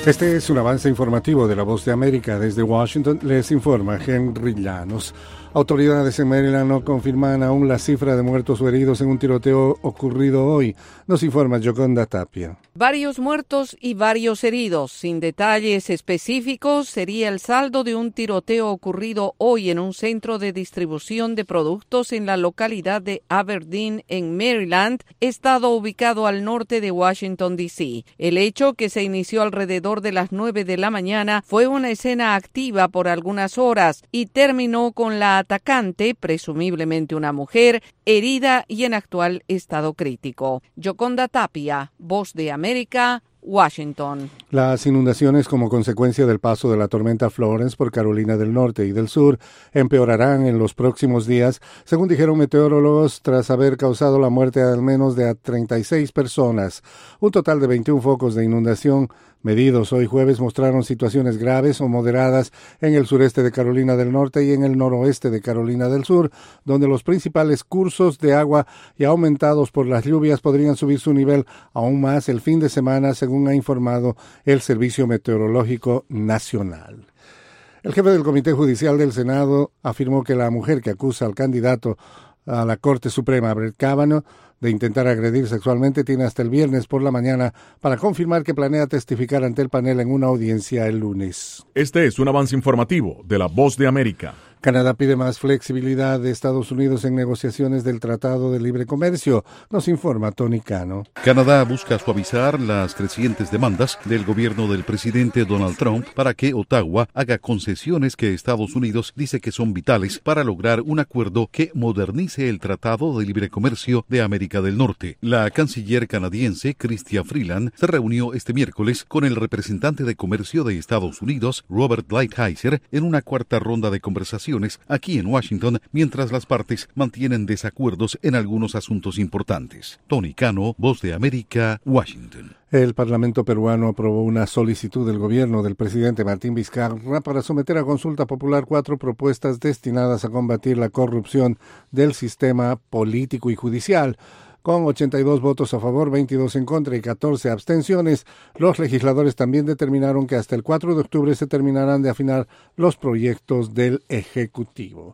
Este es un avance informativo de La Voz de América. Desde Washington les informa Henry Llanos. Autoridades en Maryland no confirman aún la cifra de muertos o heridos en un tiroteo ocurrido hoy. Nos informa Yoconda Tapia. Varios muertos y varios heridos. Sin detalles específicos, sería el saldo de un tiroteo ocurrido hoy en un centro de distribución de productos en la localidad de Aberdeen, en Maryland, estado ubicado al norte de Washington, D.C. El hecho, que se inició alrededor de las 9 de la mañana, fue una escena activa por algunas horas y terminó con la atacante, presumiblemente una mujer, herida y en actual estado crítico. Yoconda Tapia, Voz de América, Washington. Las inundaciones como consecuencia del paso de la tormenta Florence por Carolina del Norte y del Sur empeorarán en los próximos días, según dijeron meteorólogos, tras haber causado la muerte de al menos de 36 personas. Un total de 21 focos de inundación medidos hoy jueves mostraron situaciones graves o moderadas en el sureste de Carolina del Norte y en el noroeste de Carolina del Sur, donde los principales cursos de agua ya aumentados por las lluvias podrían subir su nivel aún más el fin de semana, según ha informado el Servicio Meteorológico Nacional. El jefe del Comité Judicial del Senado afirmó que la mujer que acusa al candidato a la Corte Suprema, Brett Kavanaugh, de intentar agredir sexualmente, tiene hasta el viernes por la mañana para confirmar que planea testificar ante el panel en una audiencia el lunes. Este es un avance informativo de La Voz de América. Canadá pide más flexibilidad de Estados Unidos en negociaciones del Tratado de Libre Comercio, nos informa Tony Cano. Canadá busca suavizar las crecientes demandas del gobierno del presidente Donald Trump para que Ottawa haga concesiones que Estados Unidos dice que son vitales para lograr un acuerdo que modernice el Tratado de Libre Comercio de América del Norte. La canciller canadiense Chrystia Freeland se reunió este miércoles con el representante de comercio de Estados Unidos, Robert Lighthizer, en una cuarta ronda de conversaciones aquí en Washington, mientras las partes mantienen desacuerdos en algunos asuntos importantes. Tony Cano, Voz de América, Washington. El Parlamento peruano aprobó una solicitud del gobierno del presidente Martín Vizcarra para someter a consulta popular 4 propuestas destinadas a combatir la corrupción del sistema político y judicial. Con 82 votos a favor, 22 en contra y 14 abstenciones, los legisladores también determinaron que hasta el 4 de octubre se terminarán de afinar los proyectos del Ejecutivo.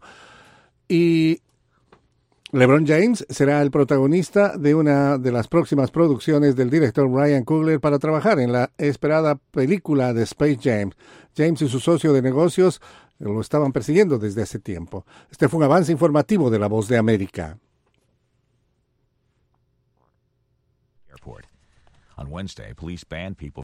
Y LeBron James será el protagonista de una de las próximas producciones del director Ryan Coogler para trabajar en la esperada película de Space Jam. James y su socio de negocios lo estaban persiguiendo desde hace tiempo. Este fue un avance informativo de La Voz de América. On Wednesday, police banned people